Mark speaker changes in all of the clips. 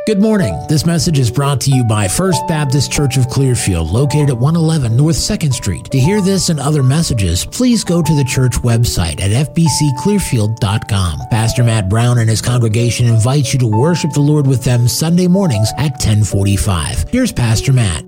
Speaker 1: Good morning. This message is brought to you by First Baptist Church of Clearfield, located at 111 North 2nd Street. To hear this and other messages, please go to the church website at fbcclearfield.com. Pastor Matt Brown and his congregation invite you to worship the Lord with them Sunday mornings at 10:45. Here's Pastor Matt.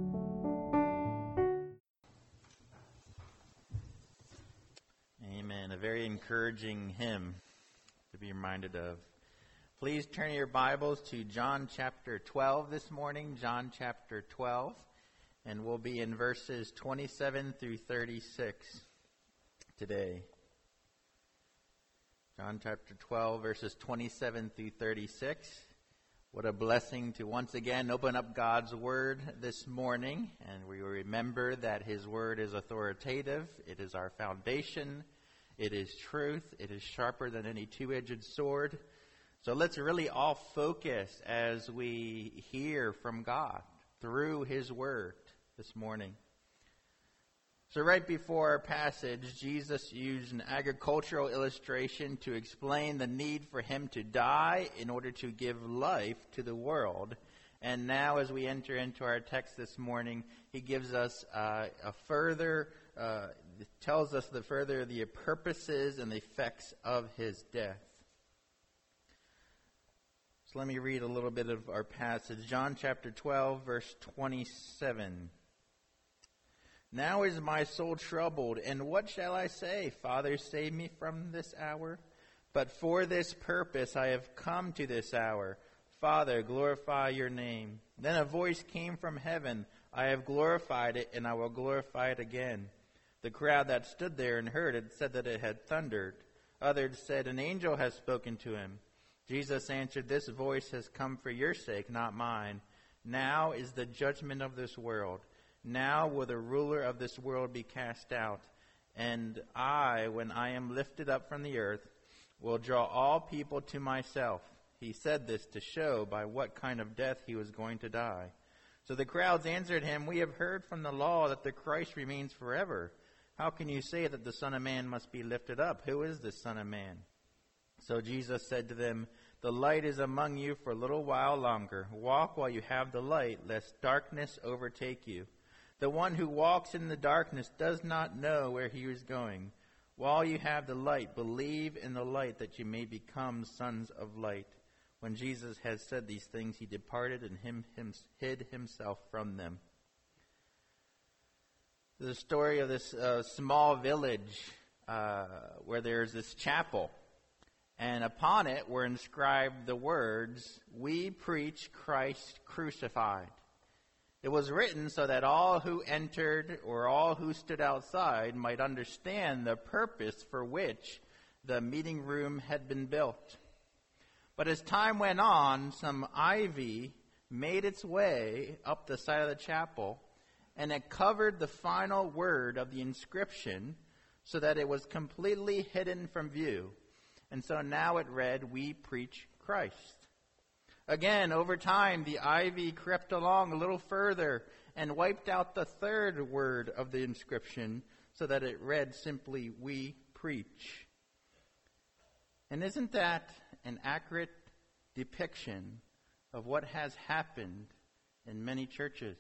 Speaker 2: Amen. A very encouraging hymn to be reminded of. Please turn your Bibles to John chapter 12 this morning, John chapter 12, and we'll be in verses 27 through 36 today. John chapter 12, verses 27 through 36. What a blessing to once again open up God's Word this morning, and we remember that His Word is authoritative, it is our foundation, it is truth, it is sharper than any two-edged sword. So let's really all focus as we hear from God through His Word this morning. So right before our passage, Jesus used an agricultural illustration to explain the need for Him to die in order to give life to the world. And now as we enter into our text this morning, He gives us tells us the purposes and the effects of His death. So let me read a little bit of our passage. John chapter 12, verse 27. Now is my soul troubled, and what shall I say? Father, save me from this hour. But for this purpose I have come to this hour. Father, glorify your name. Then a voice came from heaven. I have glorified it, and I will glorify it again. The crowd that stood there and heard it said that it had thundered. Others said, an angel has spoken to him. Jesus answered, this voice has come for your sake, not mine. Now is the judgment of this world. Now will the ruler of this world be cast out. And I, when I am lifted up from the earth, will draw all people to myself. He said this to show by what kind of death he was going to die. So the crowds answered him, we have heard from the law that the Christ remains forever. How can you say that the Son of Man must be lifted up? Who is the Son of Man? So Jesus said to them, the light is among you for a little while longer. Walk while you have the light, lest darkness overtake you. The one who walks in the darkness does not know where he is going. While you have the light, believe in the light that you may become sons of light. When Jesus had said these things, he departed and hid himself from them. The story of this small village where there's this chapel. And upon it were inscribed the words, we preach Christ crucified. It was written so that all who entered or all who stood outside might understand the purpose for which the meeting room had been built. But as time went on, some ivy made its way up the side of the chapel, and it covered the final word of the inscription so that it was completely hidden from view. And so now it read, we preach Christ. Again, over time, the ivy crept along a little further and wiped out the third word of the inscription so that it read simply, we preach. And isn't that an accurate depiction of what has happened in many churches?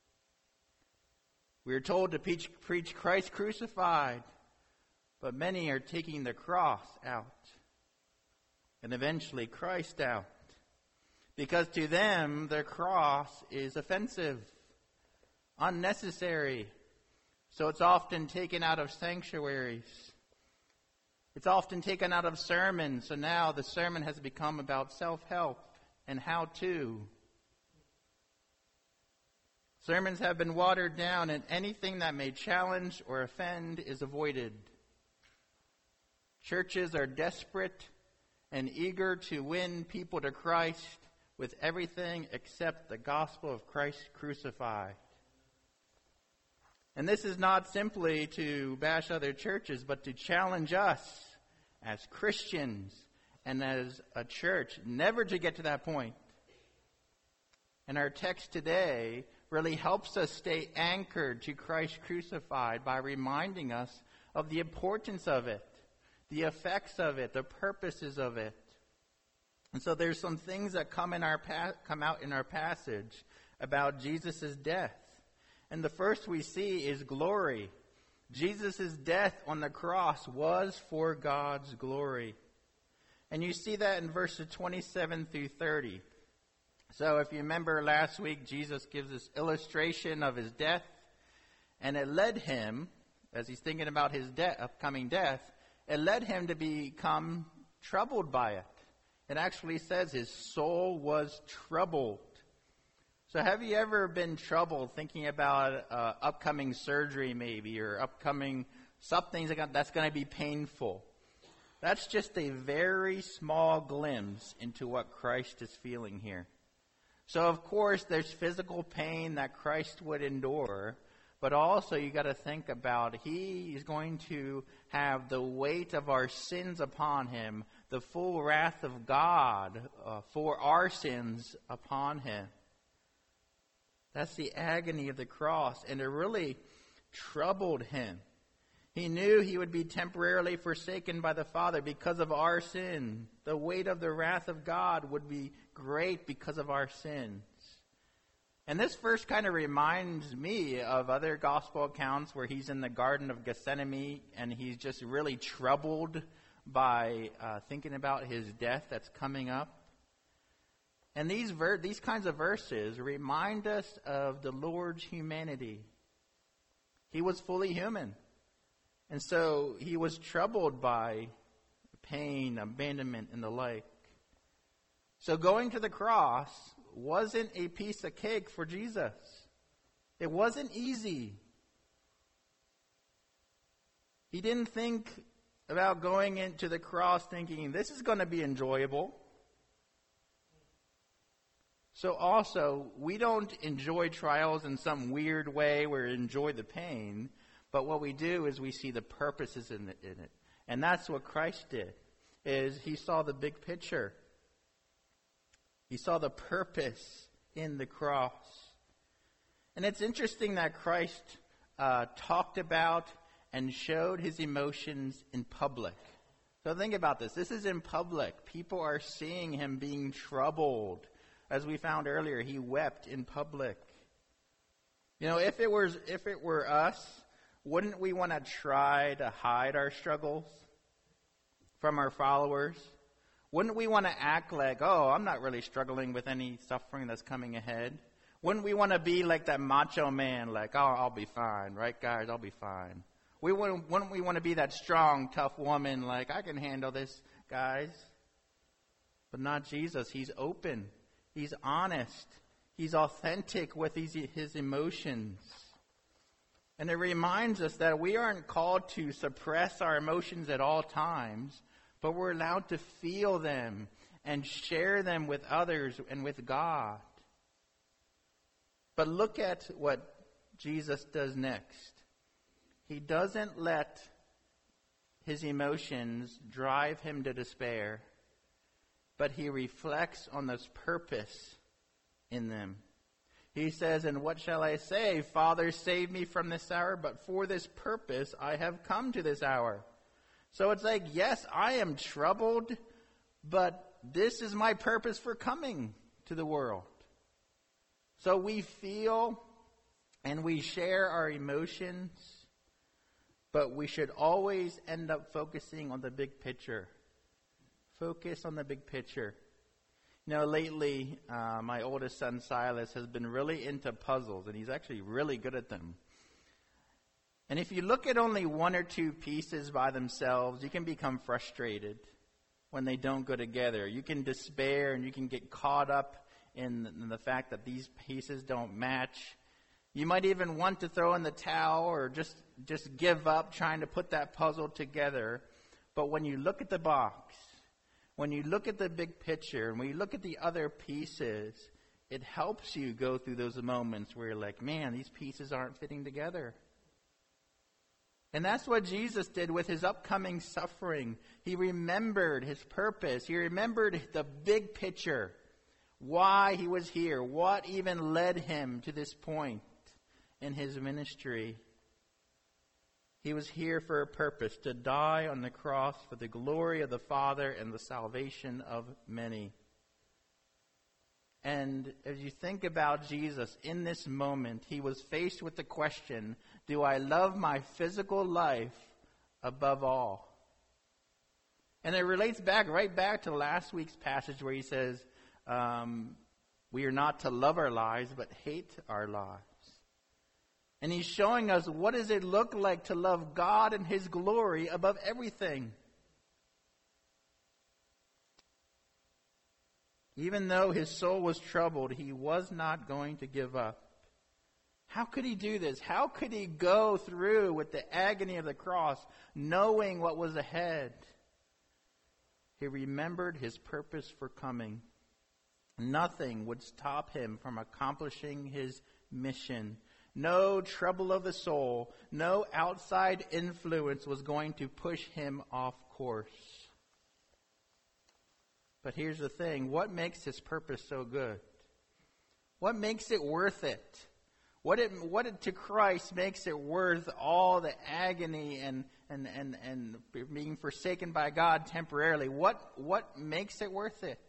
Speaker 2: We are told to preach Christ crucified, but many are taking the cross out. And eventually Christ out. Because to them, the cross is offensive, unnecessary. So it's often taken out of sanctuaries. It's often taken out of sermons. So now the sermon has become about self-help and how-to. Sermons have been watered down, and anything that may challenge or offend is avoided. Churches are desperate and eager to win people to Christ with everything except the gospel of Christ crucified. And this is not simply to bash other churches, but to challenge us as Christians and as a church never to get to that point. And our text today really helps us stay anchored to Christ crucified by reminding us of the importance of it, the effects of it, the purposes of it. And so there's some things that come out in our passage about Jesus' death. And the first we see is glory. Jesus' death on the cross was for God's glory. And you see that in verses 27 through 30. So if you remember last week, Jesus gives this illustration of his death. And it led him, as he's thinking about his upcoming death, it led him to become troubled by it. It actually says his soul was troubled. So have you ever been troubled thinking about upcoming surgery maybe, or upcoming something that's going to be painful? That's just a very small glimpse into what Christ is feeling here. So of course there's physical pain that Christ would endure, but also you got to think about he is going to have the weight of our sins upon him, the full wrath of God for our sins upon him. That's the agony of the cross, and it really troubled him. He knew he would be temporarily forsaken by the Father because of our sin. The weight of the wrath of God would be great because of our sins. And this verse kind of reminds me of other gospel accounts where he's in the Garden of Gethsemane and he's just really troubled by thinking about his death that's coming up. And these kinds of verses remind us of the Lord's humanity. He was fully human. And so he was troubled by pain, abandonment, and the like. So going to the cross wasn't a piece of cake for Jesus. It wasn't easy. He didn't think about going into the cross thinking, this is going to be enjoyable. So also, we don't enjoy trials in some weird way where we enjoy the pain, but what we do is we see the purposes in it. And that's what Christ did, is he saw the big picture. He saw the purpose in the cross. And it's interesting that Christ talked about and showed his emotions in public. So think about this. This is in public. People are seeing him being troubled. As we found earlier, he wept in public. You know, if it were us, wouldn't we want to try to hide our struggles from our followers? Wouldn't we want to act like, oh, I'm not really struggling with any suffering that's coming ahead? Wouldn't we want to be like that macho man, like, oh, I'll be fine, right, guys? I'll be fine. Wouldn't we want to be that strong, tough woman, like, I can handle this, guys? But not Jesus. He's open. He's honest. He's authentic with his emotions. And it reminds us that we aren't called to suppress our emotions at all times, but we're allowed to feel them and share them with others and with God. But look at what Jesus does next. He doesn't let his emotions drive him to despair, but he reflects on this purpose in them. He says, and what shall I say? Father, save me from this hour, but for this purpose I have come to this hour. So it's like, yes, I am troubled, but this is my purpose for coming to the world. So we feel and we share our emotions, but we should always end up focusing on the big picture. Focus on the big picture. You know, lately, my oldest son, Silas, has been really into puzzles, and he's actually really good at them. And if you look at only one or two pieces by themselves, you can become frustrated when they don't go together. You can despair, and you can get caught up in the fact that these pieces don't match. You might even want to throw in the towel or just give up trying to put that puzzle together. But when you look at the box, when you look at the big picture, and when you look at the other pieces, it helps you go through those moments where you're like, man, these pieces aren't fitting together. And that's what Jesus did with his upcoming suffering. He remembered his purpose. He remembered the big picture, why he was here, what even led him to this point in his ministry. He was here for a purpose, to die on the cross for the glory of the Father and the salvation of many. And as you think about Jesus in this moment, he was faced with the question, do I love my physical life above all? And it relates right back to last week's passage where he says, we are not to love our lives, but hate our lives. And he's showing us, what does it look like to love God and his glory above everything? Even though his soul was troubled, he was not going to give up. How could he do this? How could he go through with the agony of the cross, knowing what was ahead? He remembered his purpose for coming. Nothing would stop him from accomplishing his mission. No trouble of the soul, no outside influence was going to push him off course. But here's the thing. What makes his purpose so good? What makes it worth it? What to Christ makes it worth all the agony and being forsaken by God temporarily? What makes it worth it?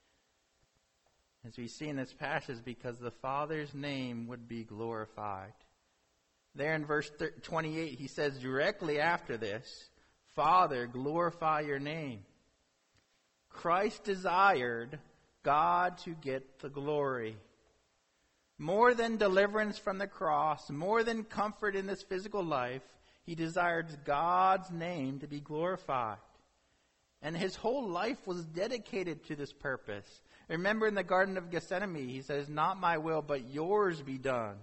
Speaker 2: As we see in this passage, because the Father's name would be glorified. There in verse 28, he says directly after this, Father, glorify your name. Christ desired God to get the glory. More than deliverance from the cross, more than comfort in this physical life, he desired God's name to be glorified. And his whole life was dedicated to this purpose. Remember in the Garden of Gethsemane, he says, not my will, but yours be done.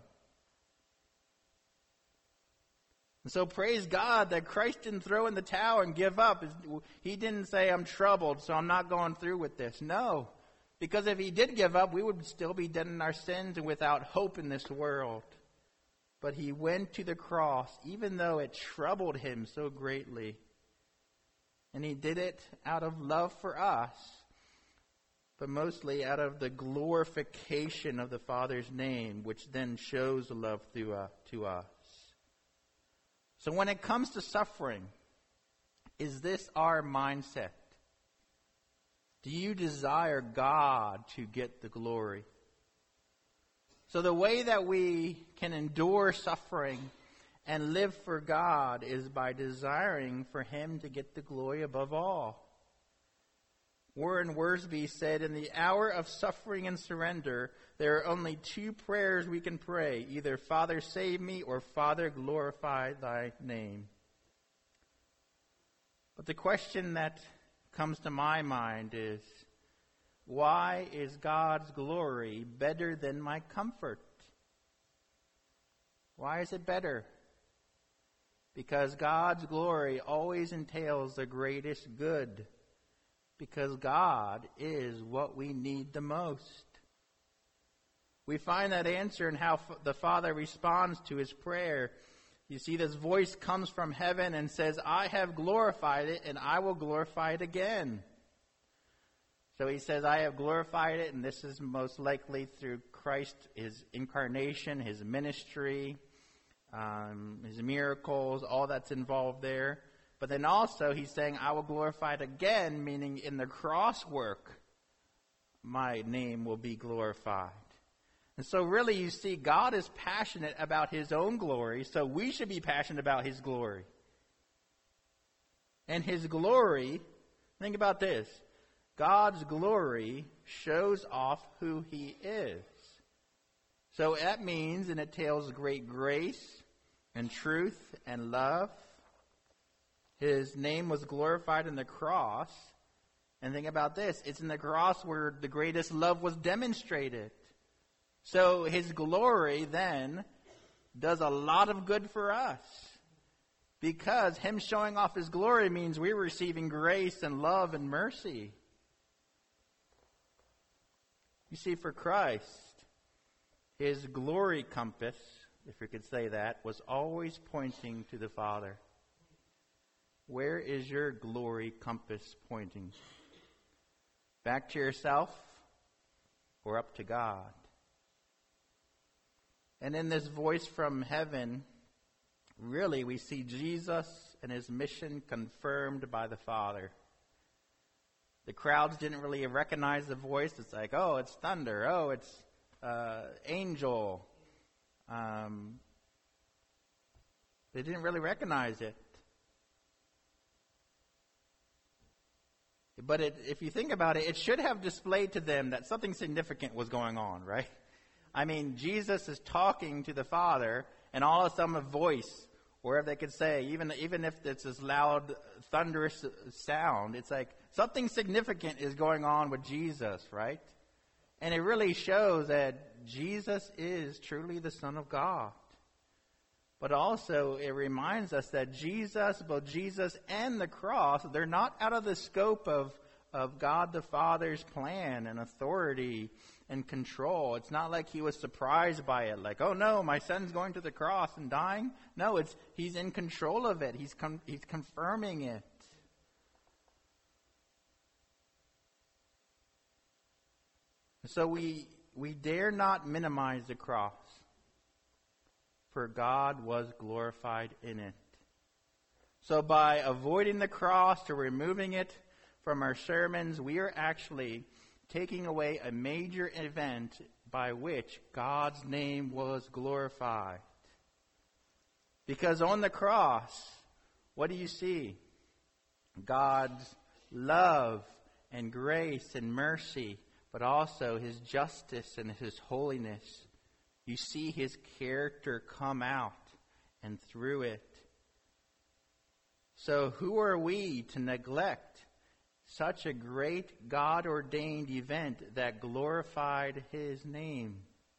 Speaker 2: And so praise God that Christ didn't throw in the towel and give up. He didn't say, I'm troubled, so I'm not going through with this. No, because if he did give up, we would still be dead in our sins and without hope in this world. But he went to the cross, even though it troubled him so greatly. And he did it out of love for us, but mostly out of the glorification of the Father's name, which then shows love to us. So when it comes to suffering, is this our mindset? Do you desire God to get the glory? So the way that we can endure suffering and live for God is by desiring for him to get the glory above all. Warren Wiersbe said, in the hour of suffering and surrender, there are only two prayers we can pray, either Father save me or Father glorify thy name. But the question that comes to my mind is, why is God's glory better than my comfort? Why is it better? Because God's glory always entails the greatest good. Because God is what we need the most. We find that answer in how the Father responds to his prayer. You see, this voice comes from heaven and says, I have glorified it and I will glorify it again. So he says, I have glorified it, and this is most likely through Christ, his incarnation, his ministry, his miracles, all that's involved there. But then also he's saying, I will glorify it again, meaning in the cross work, my name will be glorified. And so really you see, God is passionate about his own glory, so we should be passionate about his glory. And his glory, think about this, God's glory shows off who he is. So that means, and it entails great grace and truth and love. His name was glorified in the cross. And think about this. It's in the cross where the greatest love was demonstrated. So his glory then does a lot of good for us. Because him showing off his glory means we're receiving grace and love and mercy. You see, for Christ, his glory compass, if we could say that, was always pointing to the Father. Where is your glory compass pointing? Back to yourself or up to God? And in this voice from heaven, really we see Jesus and his mission confirmed by the Father. The crowds didn't really recognize the voice. It's like, oh, it's thunder. Oh, it's angel. They didn't really recognize it. But if you think about it, it should have displayed to them that something significant was going on, right? I mean, Jesus is talking to the Father, and all of a sudden a voice, wherever they could say, even if it's this loud, thunderous sound, it's like something significant is going on with Jesus, right? And it really shows that Jesus is truly the Son of God. But also, it reminds us that both Jesus and the cross, they're not out of the scope of God the Father's plan and authority and control. It's not like he was surprised by it, like, oh no, my son's going to the cross and dying. No, he's in control of it. He's confirming it. So we dare not minimize the cross, for God was glorified in it. So by avoiding the cross or removing it from our sermons, we are actually taking away a major event by which God's name was glorified. Because on the cross, what do you see? God's love and grace and mercy, but also his justice and his holiness. You see his character come out and through it. So who are we to neglect such a great God-ordained event that glorified his name?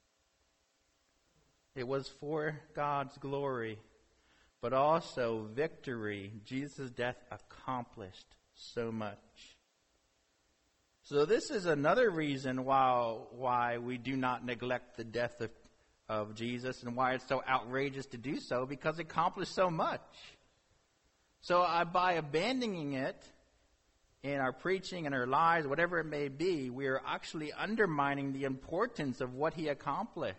Speaker 2: It was for God's glory, but also victory. Jesus' death accomplished so much. So this is another reason why we do not neglect the death of Jesus, and why it's so outrageous to do so, because it accomplished so much. So by abandoning it in our preaching and our lives, whatever it may be, we are actually undermining the importance of what he accomplished.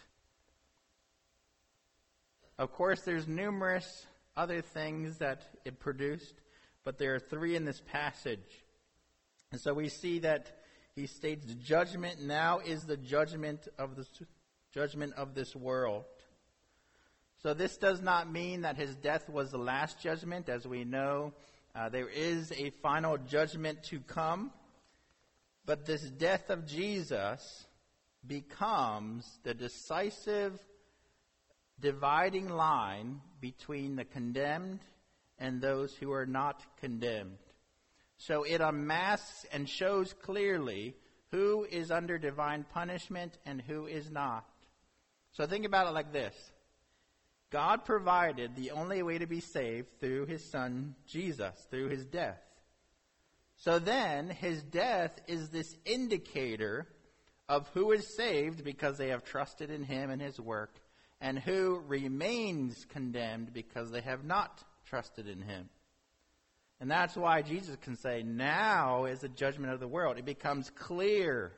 Speaker 2: Of course, there's numerous other things that it produced, but there are three in this passage. And so we see that he states, judgment now is the judgment of this world. So this does not mean that his death was the last judgment. As we know, there is a final judgment to come. But this death of Jesus becomes the decisive dividing line between the condemned and those who are not condemned. So it unmasks and shows clearly who is under divine punishment and who is not. So think about it like this. God provided the only way to be saved through his son Jesus, through his death. So then his death is this indicator of who is saved because they have trusted in him and his work, and who remains condemned because they have not trusted in him. And that's why Jesus can say, now is the judgment of the world. It becomes clear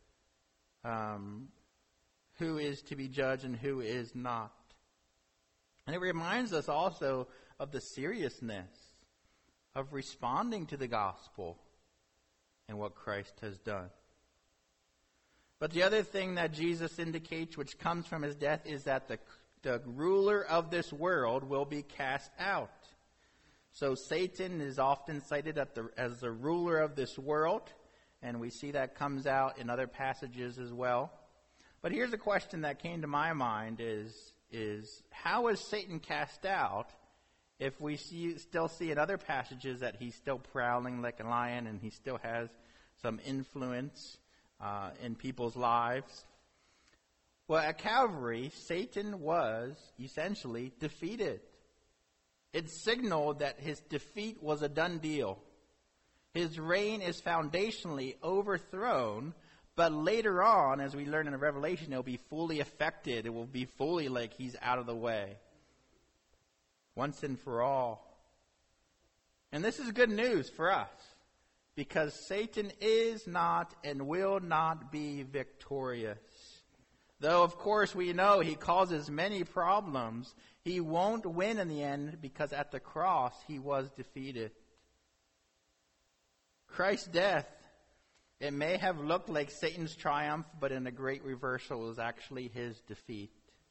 Speaker 2: who is to be judged and who is not. And it reminds us also of the seriousness of responding to the gospel and what Christ has done. But the other thing that Jesus indicates, which comes from his death, is that the ruler of this world will be cast out. So Satan is often cited as the ruler of this world, and we see that comes out in other passages as well. But here's a question that came to my mind is how is Satan cast out if we still see in other passages that he's still prowling like a lion and he still has some influence in people's lives? Well, at Calvary, Satan was essentially defeated. It signaled that his defeat was a done deal. His reign is foundationally overthrown, but later on, as we learn in the Revelation, it will be fully affected. It will be fully like he's out of the way. Once and for all. And this is good news for us, because Satan is not and will not be victorious. Though, of course, we know he causes many problems, he won't win in the end, because at the cross he was defeated. Christ's death, it may have looked like Satan's triumph, but in a great reversal, it was actually his defeat.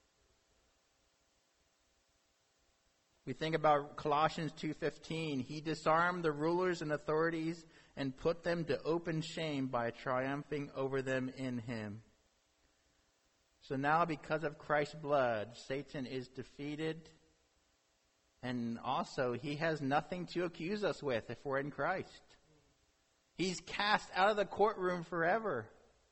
Speaker 2: We think about Colossians 2:15. He disarmed the rulers and authorities and put them to open shame by triumphing over them in him. So now, because of Christ's blood, Satan is defeated, and also he has nothing to accuse us with if we're in Christ. He's cast out of the courtroom forever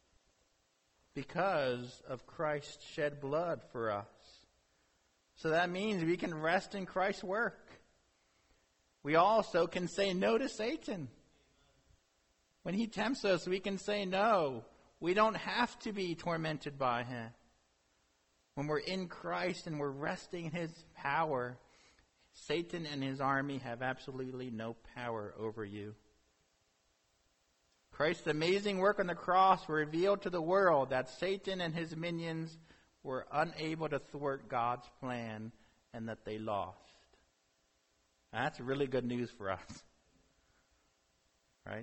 Speaker 2: because of Christ's shed blood for us. So that means we can rest in Christ's work. We also can say no to Satan. When he tempts us, we can say no. We don't have to be tormented by him. When we're in Christ and we're resting in his power, Satan and his army have absolutely no power over you. Christ's amazing work on the cross revealed to the world that Satan and his minions were unable to thwart God's plan and that they lost. Now, that's really good news for us. Right?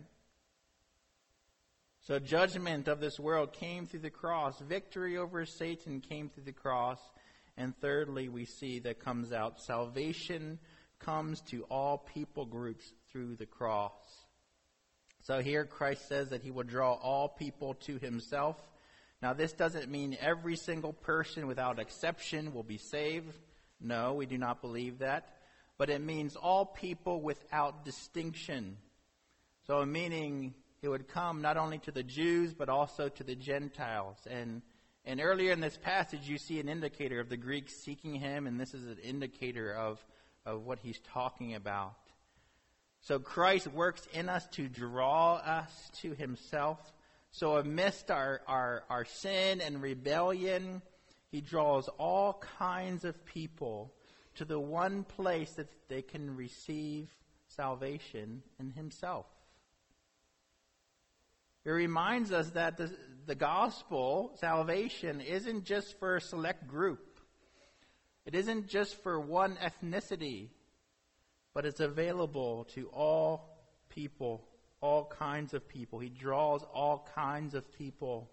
Speaker 2: So judgment of this world came through the cross. Victory over Satan came through the cross. And thirdly, we see that comes out, salvation comes to all people groups through the cross. So here Christ says that he will draw all people to himself. Now this doesn't mean every single person without exception will be saved. No, we do not believe that. But it means all people without distinction. So meaning it would come not only to the Jews but also to the Gentiles. And earlier in this passage you see an indicator of the Greeks seeking him, and this is an indicator of what he's talking about. So Christ works in us to draw us to himself. So amidst our sin and rebellion, he draws all kinds of people to the one place that they can receive salvation in himself. It reminds us that the gospel, salvation, isn't just for a select group. It isn't just for one ethnicity, but it's available to all people, all kinds of people. He draws all kinds of people.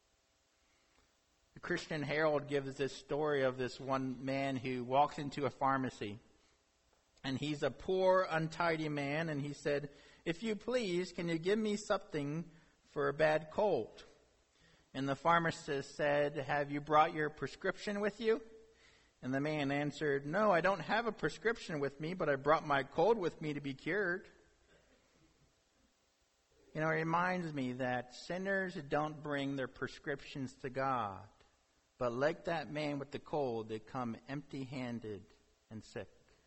Speaker 2: The Christian Herald gives this story of this one man who walks into a pharmacy. And he's a poor, untidy man, and he said, "If you please, can you give me something for a bad cold?" And the pharmacist said, "Have you brought your prescription with you?" And the man answered, "No, I don't have a prescription with me, but I brought my cold with me to be cured." You know, it reminds me that sinners don't bring their prescriptions to God, but like that man with the cold, they come empty-handed and sick.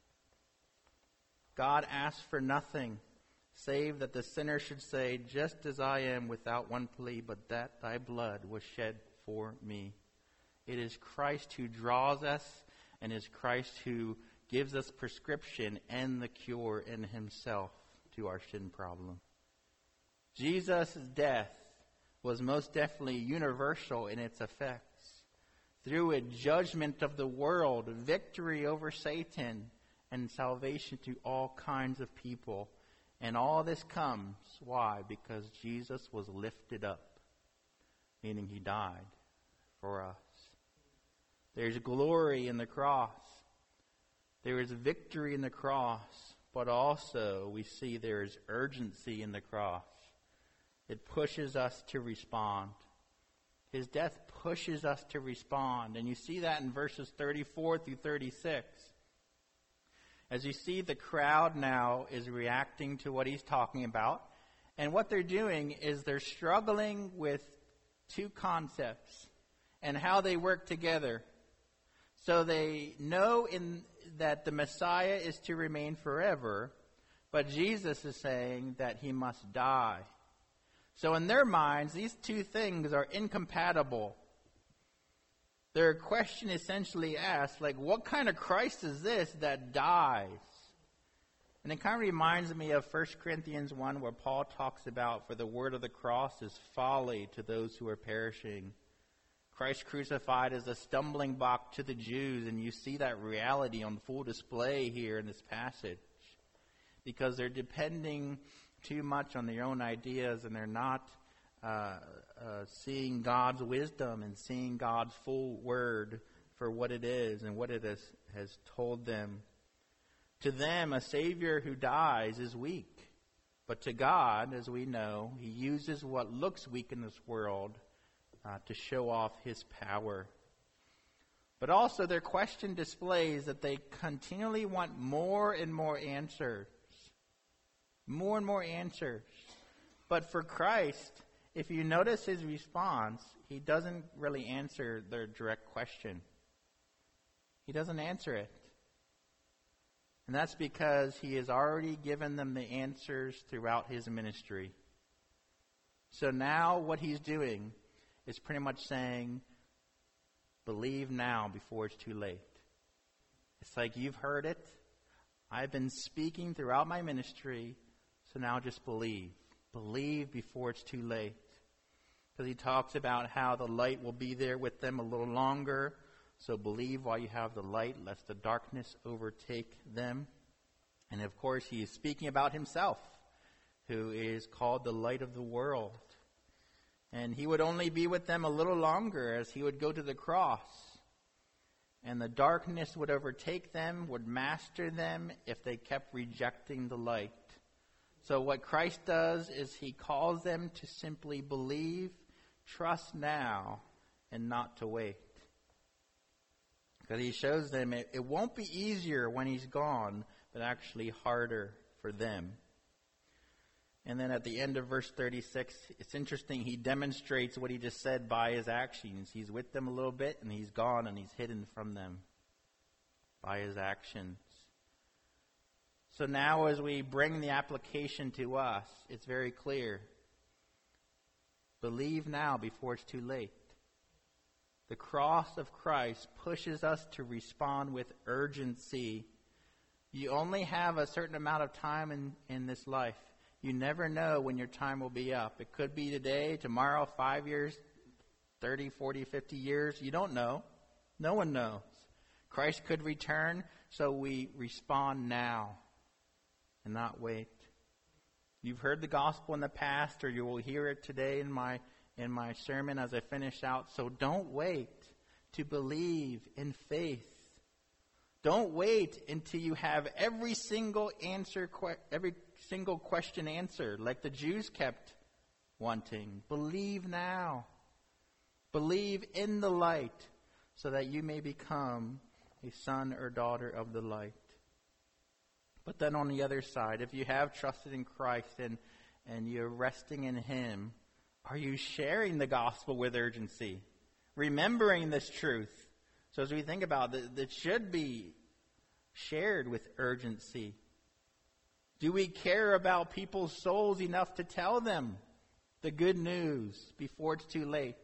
Speaker 2: God asks for nothing, save that the sinner should say, "Just as I am, without one plea, but that thy blood was shed for me." It is Christ who draws us, and it is Christ who gives us prescription and the cure in himself to our sin problem. Jesus' death was most definitely universal in its effects. Through a judgment of the world, victory over Satan, and salvation to all kinds of people. And all this comes, why? Because Jesus was lifted up, meaning he died for us. There's glory in the cross. There is victory in the cross, but also we see there is urgency in the cross. It pushes us to respond. His death pushes us to respond. And you see that in verses 34 through 36. As you see, the crowd now is reacting to what he's talking about. And what they're doing is they're struggling with two concepts and how they work together. So they know that the Messiah is to remain forever, but Jesus is saying that he must die. So in their minds, these two things are incompatible. Their question essentially asks, like, what kind of Christ is this that dies? And it kind of reminds me of 1 Corinthians 1, where Paul talks about, for the word of the cross is folly to those who are perishing. Christ crucified is a stumbling block to the Jews, and you see that reality on full display here in this passage. Because they're depending too much on their own ideas, and they're not seeing God's wisdom and seeing God's full word for what it is and what it has told them. To them, a Savior who dies is weak. But to God, as we know, He uses what looks weak in this world to show off His power. But also their question displays that they continually want more and more answers. More and more answers. But for Christ, if you notice His response, He doesn't really answer their direct question. He doesn't answer it. And that's because He has already given them the answers throughout His ministry. So now what He's doing is pretty much saying, believe now before it's too late. It's like, you've heard it. I've been speaking throughout my ministry, so now just believe. Believe before it's too late. Because He talks about how the light will be there with them a little longer. So believe while you have the light, lest the darkness overtake them. And of course, He is speaking about Himself, who is called the light of the world. And He would only be with them a little longer as He would go to the cross. And the darkness would overtake them, would master them if they kept rejecting the light. So what Christ does is He calls them to simply believe, trust now, and not to wait. Because He shows them it won't be easier when He's gone, but actually harder for them. And then at the end of verse 36, it's interesting. He demonstrates what He just said by His actions. He's with them a little bit, and He's gone, and He's hidden from them by His actions. So now as we bring the application to us, it's very clear. Believe now before it's too late. The cross of Christ pushes us to respond with urgency. You only have a certain amount of time in this life. You never know when your time will be up. It could be today, tomorrow, 5 years, 30, 40, 50 years. You don't know. No one knows. Christ could return, so we respond now and not wait. You've heard the gospel in the past, or you will hear it today in my sermon as I finish out. So don't wait to believe in faith. Don't wait until you have every single question answered, like the Jews kept wanting. Believe now. Believe in the light so that you may become a son or daughter of the light. But then on the other side, if you have trusted in Christ and you're resting in Him, are you sharing the gospel with urgency? Remembering this truth. So as we think about it, that should be shared with urgency. Do we care about people's souls enough to tell them the good news before it's too late?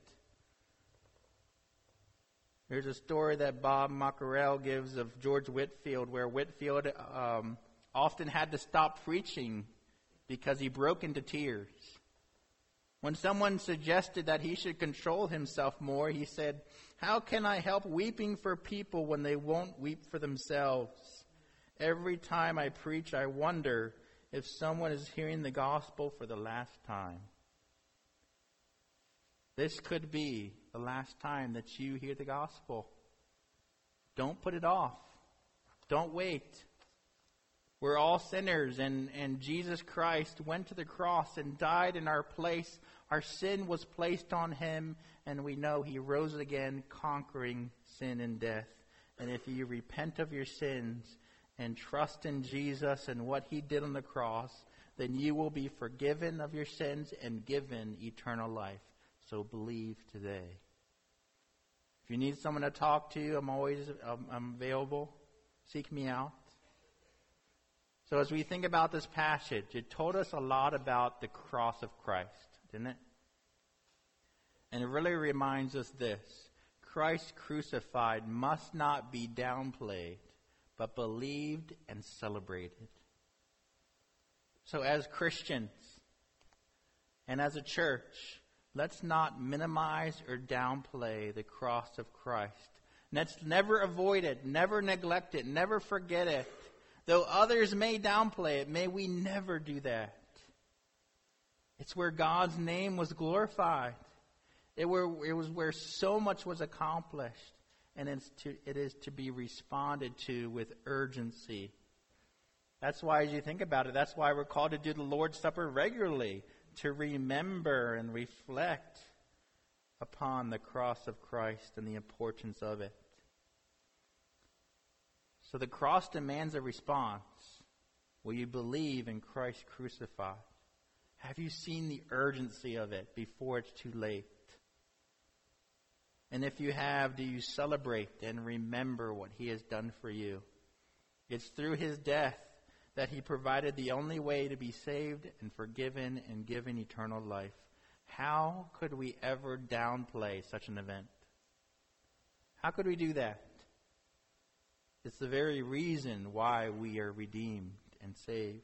Speaker 2: There's a story that Bob Mackerell gives of George Whitefield, where Whitefield often had to stop preaching because he broke into tears. When someone suggested that he should control himself more, he said, "How can I help weeping for people when they won't weep for themselves? Every time I preach, I wonder if someone is hearing the gospel for the last time." This could be the last time that you hear the gospel. Don't put it off. Don't wait. We're all sinners, and Jesus Christ went to the cross and died in our place. Our sin was placed on Him, and we know He rose again, conquering sin and death. And if you repent of your sins and trust in Jesus and what He did on the cross, then you will be forgiven of your sins and given eternal life. So believe today. If you need someone to talk to, I'm available. Seek me out. So as we think about this passage, it told us a lot about the cross of Christ, didn't it? And it really reminds us this: Christ crucified must not be downplayed, but believed and celebrated. So as Christians and as a church, let's not minimize or downplay the cross of Christ. Let's never avoid it, never neglect it, never forget it. Though others may downplay it, may we never do that. It's where God's name was glorified. It was where so much was accomplished. And it is to be responded to with urgency. That's why, as you think about it, that's why we're called to do the Lord's Supper regularly, to remember and reflect upon the cross of Christ and the importance of it. So the cross demands a response. Will you believe in Christ crucified? Have you seen the urgency of it before it's too late? And if you have, do you celebrate and remember what he has done for you? It's through his death that he provided the only way to be saved and forgiven and given eternal life. How could we ever downplay such an event? How could we do that? It's the very reason why we are redeemed and saved.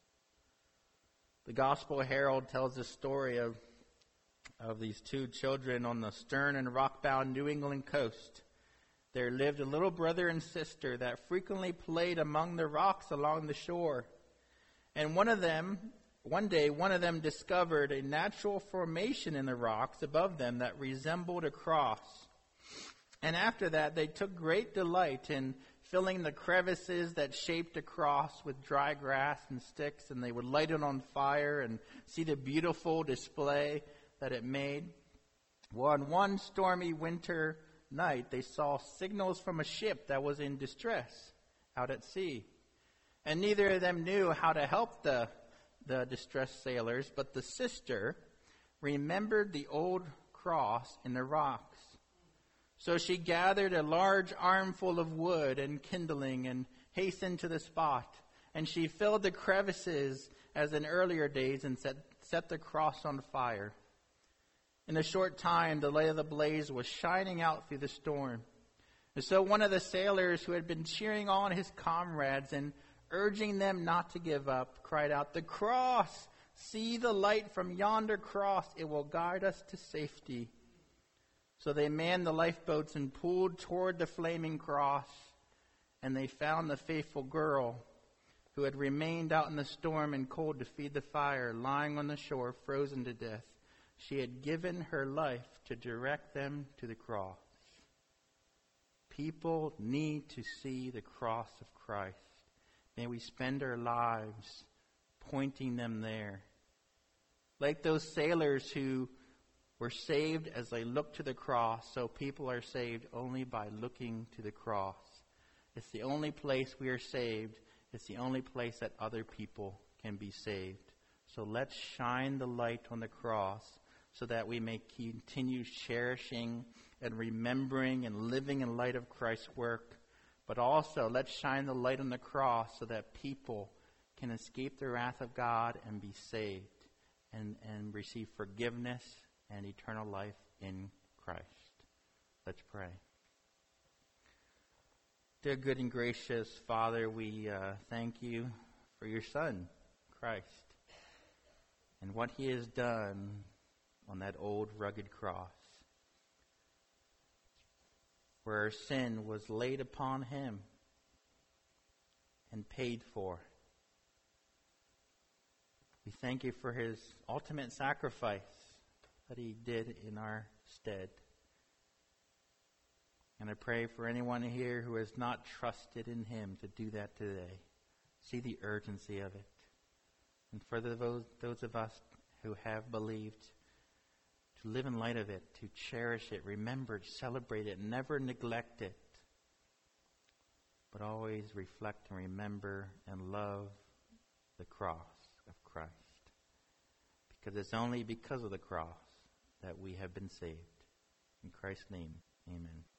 Speaker 2: The Gospel Herald tells the story of these two children on the stern and rock-bound New England coast. There lived a little brother and sister that frequently played among the rocks along the shore. And one day one of them discovered a natural formation in the rocks above them that resembled a cross. And after that, they took great delight in filling the crevices that shaped a cross with dry grass and sticks, and they would light it on fire and see the beautiful display that it made. Well, on one stormy winter night, they saw signals from a ship that was in distress out at sea. And neither of them knew how to help the distressed sailors, but the sister remembered the old cross in the rocks. So she gathered a large armful of wood and kindling and hastened to the spot. And she filled the crevices as in earlier days and set the cross on fire. In a short time, the light of the blaze was shining out through the storm. And so one of the sailors who had been cheering on his comrades and urging them not to give up, cried out, "The cross! See the light from yonder cross. It will guide us to safety." So they manned the lifeboats and pulled toward the flaming cross, and they found the faithful girl who had remained out in the storm and cold to feed the fire, lying on the shore, frozen to death. She had given her life to direct them to the cross. People need to see the cross of Christ. May we spend our lives pointing them there. Like those sailors who were saved as they looked to the cross, so people are saved only by looking to the cross. It's the only place we are saved. It's the only place that other people can be saved. So let's shine the light on the cross so that we may continue cherishing and remembering and living in light of Christ's work. But also, let's shine the light on the cross so that people can escape the wrath of God and be saved and receive forgiveness and eternal life in Christ. Let's pray. Dear good and gracious Father, we thank you for your Son, Christ, and what he has done on that old rugged cross, where our sin was laid upon him and paid for. We thank you for his ultimate sacrifice that he did in our stead. And I pray for anyone here who has not trusted in him to do that today. See the urgency of it. And for those of us who have believed, to live in light of it, to cherish it, remember it, celebrate it, never neglect it, but always reflect and remember and love the cross of Christ. Because it's only because of the cross that we have been saved. In Christ's name, amen.